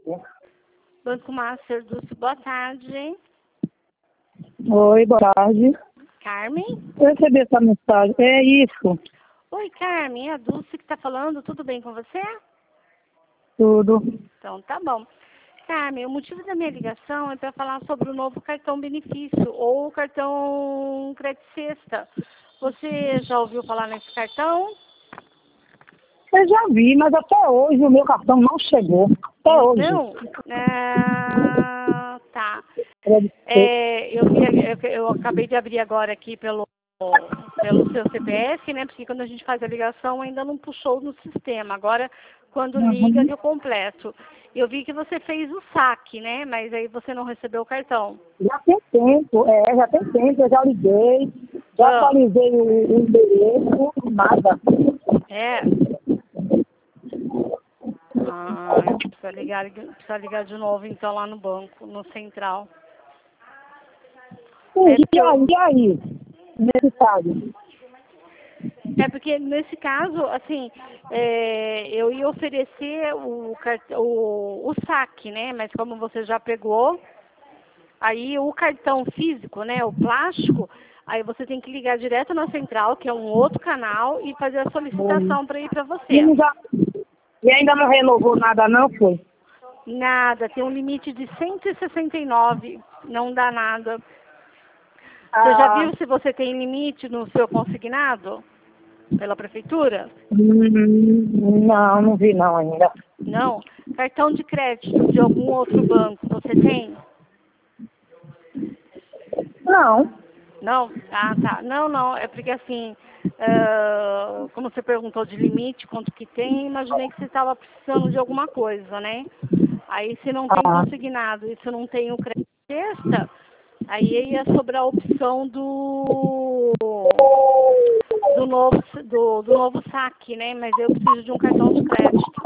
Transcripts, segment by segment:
Banco Master Dulce, boa tarde. Oi, boa tarde. Carmen? Eu recebi essa mensagem. É isso. Oi, Carmen, é a Dulce que está falando. Tudo bem com você? Tudo. Então, tá bom. Carmen, o motivo da minha ligação é para falar sobre o novo cartão benefício ou o cartão crédito sexta. Você já ouviu falar nesse cartão? Eu já vi, mas até hoje o meu cartão não chegou. Até hoje. Não? Tá. Eu acabei de abrir agora aqui pelo seu CPF, né? Porque quando a gente faz a ligação ainda não puxou no sistema. Agora, quando liga, eu completo. Eu vi que você fez o saque, né? Mas aí você não recebeu o cartão. Já tem tempo, já tem tempo. Eu já liguei, já atualizei o endereço, nada. É. Precisa ligar de novo, então, lá no banco, no central. E aí? Nesse caso? É porque, nesse caso, assim, eu ia oferecer o saque, né? Mas como você já pegou, aí o cartão físico, né? O plástico, aí você tem que ligar direto na central, que é um outro canal, e fazer a solicitação para ir para você. E ainda não renovou nada não, foi? Nada, tem um limite de 169, não dá nada. Você já viu se você tem limite no seu consignado? Pela prefeitura? Não vi não ainda. Não? Cartão de crédito de algum outro banco, você tem? Não. Não? Ah, tá. Não. É porque assim, como você perguntou de limite, quanto que tem, imaginei que você estava precisando de alguma coisa, né? Aí se não tem consignado e se não tem o crédito sexta, aí ia sobrar a opção do novo saque, né? Mas eu preciso de um cartão de crédito.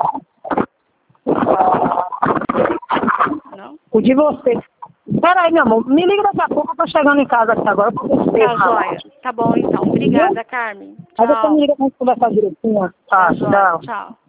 Não? O de você. Peraí, meu amor. Me liga daqui a pouco, eu tô chegando em casa aqui agora. Tá, joia. Tá bom, então. Obrigada, Carmen. Tchau. Aí você me liga pra gente conversar direitinho. Tá, joia. Tchau.